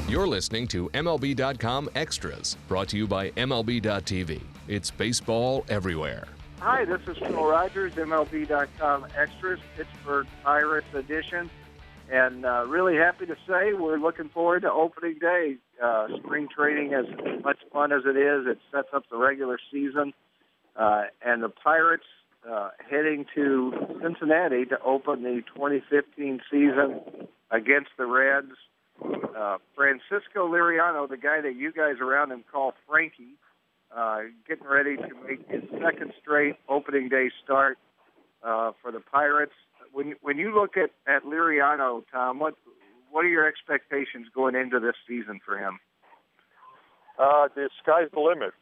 You're listening to MLB.com Extras, brought to you by MLB.tv. It's baseball everywhere. Hi, this is Phil Rogers, MLB.com Extras, Pittsburgh Pirates edition. And really happy to say we're looking forward to opening day. Spring training, as much fun as it is, it sets up the regular season. And the Pirates heading to Cincinnati to open the 2015 season against the Reds. Francisco Liriano, the guy that you guys around him call Frankie, getting ready to make his second straight opening day start for the Pirates. When you look at Liriano, Tom, what are your expectations going into this season for him? The sky's the limit.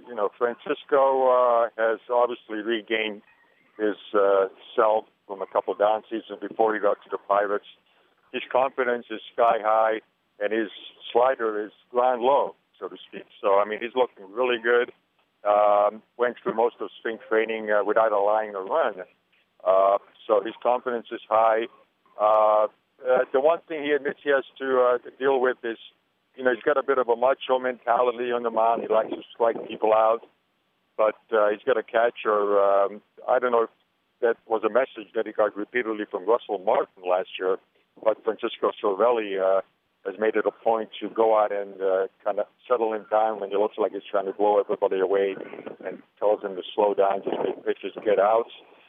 Francisco has obviously regained his self from a couple down seasons before he got to the Pirates. His confidence is sky high, and his slider is ground low, so to speak. So, he's looking really good. Went through most of spring training without allowing a run. So his confidence is high. The one thing he admits he has to deal with is, he's got a bit of a macho mentality on the mound. He likes to strike people out, but he's got a catcher. I don't know if that was a message that he got repeatedly from Russell Martin last year, but Francisco Cervelli has made it a point to go out and kind of settle him down when it looks like he's trying to blow everybody away, and tells him to slow down, just make pitches get out.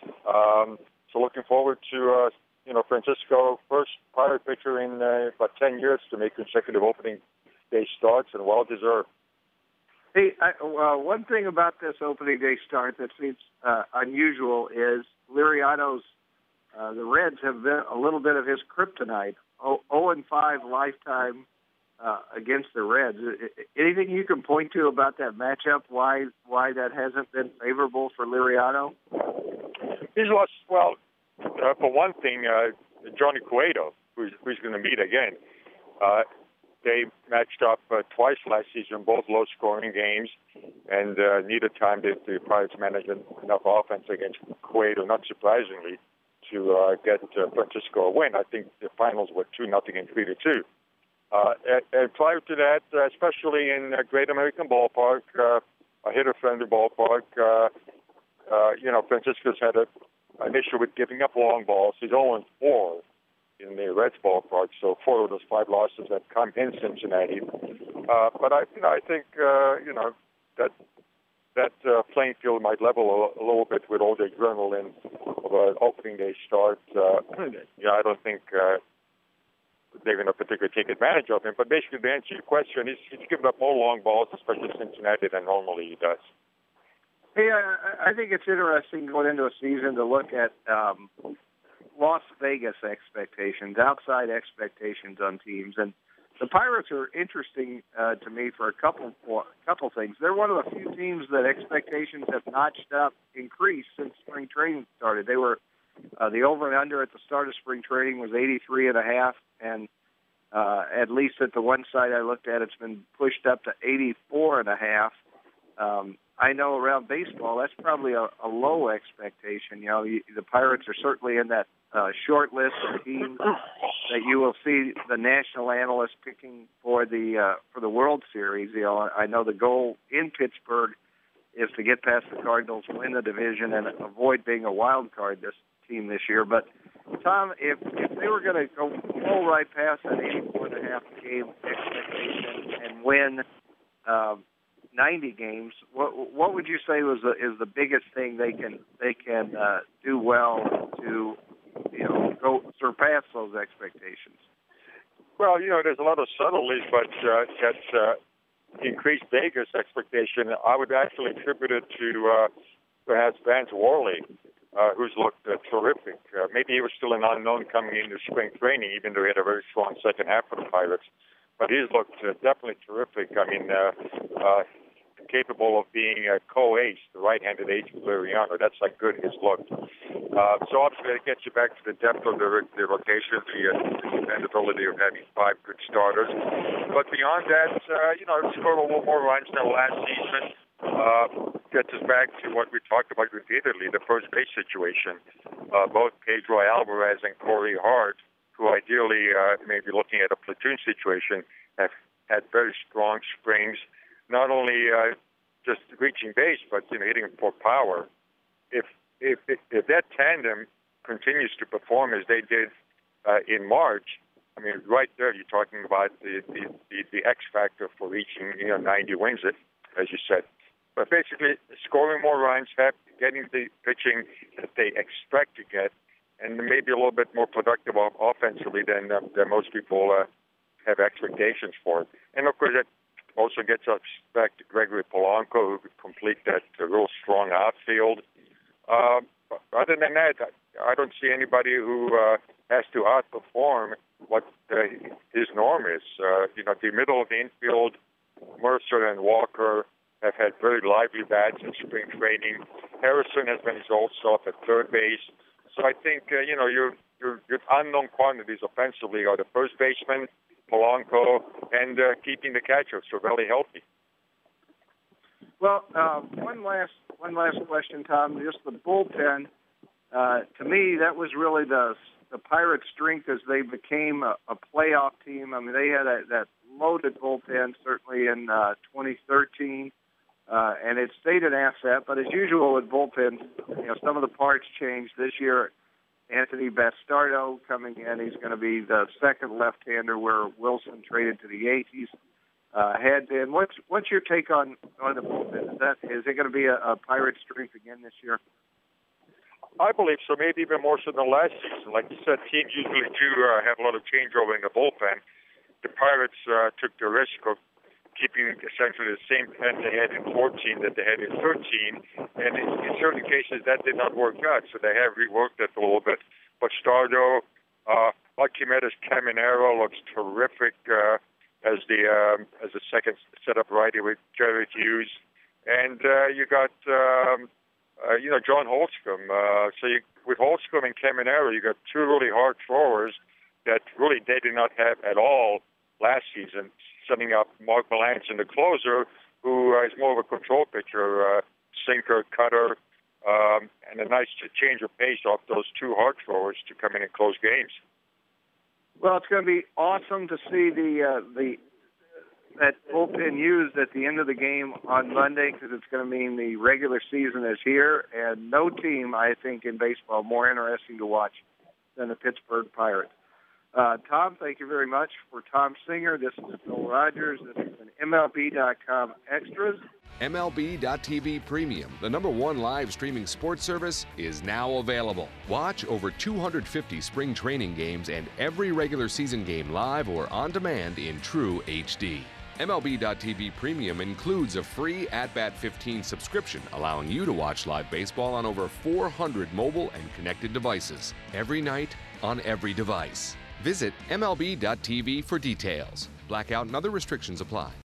So looking forward to, Francisco, first Pirate pitcher in about 10 years to make consecutive opening day starts, and well-deserved. Hey, one thing about this opening day start that seems unusual is Liriano's, the Reds have been a little bit of his kryptonite, 0-5 lifetime against the Reds. Anything you can point to about that matchup, why that hasn't been favorable for Liriano? He's lost, for one thing, Johnny Cueto, who's going to meet again. They matched up twice last season, both low-scoring games, and neither time did the Pirates manage enough offense against Cueto, not surprisingly, to get Francisco a win. I think the finals were 2-0 and 3-2. And prior to that, especially in Great American Ballpark, a hitter-friendly ballpark, Francisco's had an issue with giving up long balls. He's 0-4 in the Reds ballpark, so 4 of those 5 losses have come in Cincinnati. But I think that playing field might level a little bit with all the adrenaline of an opening day start. I don't think they're going to particularly take advantage of him. But basically, to answer your question, he's given up more long balls, especially Cincinnati, than normally he does. Hey, I think it's interesting going into a season to look at Las Vegas expectations, outside expectations on teams, and the Pirates are interesting to me for a couple things. They're one of the few teams that expectations have notched up, increased since spring training started. They were the over and under at the start of spring training was 83.5, and at least at the one side I looked at, it's been pushed up to 84.5. I know around baseball that's probably a low expectation. The Pirates are certainly in that short list of teams that you will see the national analysts picking for the World Series. I know the goal in Pittsburgh is to get past the Cardinals, win the division, and avoid being a wild card team this year. But Tom, if they were going to go full right past that 84.5 game expectation and win 90 games, what would you say is the biggest thing they can do well to go surpass those expectations? Well, there's a lot of subtleties, but that increased Vegas expectation, I would actually attribute it to perhaps Vance Worley, who's looked terrific. Maybe he was still an unknown coming into spring training, even though he had a very strong second half for the Pirates. But he's looked definitely terrific. Capable of being a co-ace, the right-handed ace with Liriano. That's how good he's looked. So obviously it gets you back to the depth of the rotation, the dependability of having 5 good starters. But beyond that, it's scored a little more runs than last season. Gets us back to what we talked about repeatedly, the first base situation. Both Pedro Alvarez and Corey Hart, who ideally may be looking at a platoon situation, have had very strong springs, not only just reaching base, but hitting for power. If that tandem continues to perform as they did in March, I mean, right there, you're talking about the X factor for reaching 90 wins, as you said. But basically, scoring more runs, getting the pitching that they expect to get, and maybe a little bit more productive offensively than most people have expectations for. And of course, that also gets us back to Gregory Polanco, who could complete that real strong outfield. Other than that, I don't see anybody who has to outperform what his norm is. The middle of the infield, Mercer and Walker have had very lively bats in spring training. Harrison has been his old self at third base. So I think, your unknown quantities offensively are the first baseman, Polanco, and keeping the catcher, Cervelli, healthy. Well, one last question, Tom. Just the bullpen. To me, that was really the Pirates' strength as they became a playoff team. I mean, they had that loaded bullpen certainly in 2013, and it stayed an asset. But as usual with bullpens, some of the parts changed this year. Anthony Bastardo coming in. He's going to be the second left-hander where Wilson traded to the Yankees had been. What's your take on the bullpen? Is it going to be a Pirate strength again this year? I believe so, maybe even more so than last season. Like you said, teams usually do have a lot of changeover in the bullpen. The Pirates took the risk of keeping essentially the same pen they had in 14 that they had in 13, and in certain cases that did not work out, so they have reworked it a little bit. But Bastardo, Archimedes Caminero looks terrific as the second setup righty with Jared Hughes, and you got John Holtzcomb. With Holtzcomb and Caminero, you got two really hard throwers that really they did not have at all last season, setting up Mark Melanson, the closer, who is more of a control pitcher, sinker, cutter, and a nice change of pace off those two hard throwers to come in and close games. Well, it's going to be awesome to see that bullpen used at the end of the game on Monday, because it's going to mean the regular season is here, and no team, I think, in baseball more interesting to watch than the Pittsburgh Pirates. Tom, thank you very much. For Tom Singer, this is Phil Rogers. This is an MLB.com Extras. MLB.TV Premium, the #1 live streaming sports service, is now available. Watch over 250 spring training games and every regular season game live or on demand in true HD. MLB.TV Premium includes a free At-Bat 15 subscription, allowing you to watch live baseball on over 400 mobile and connected devices, every night on every device. Visit MLB.TV for details. Blackout and other restrictions apply.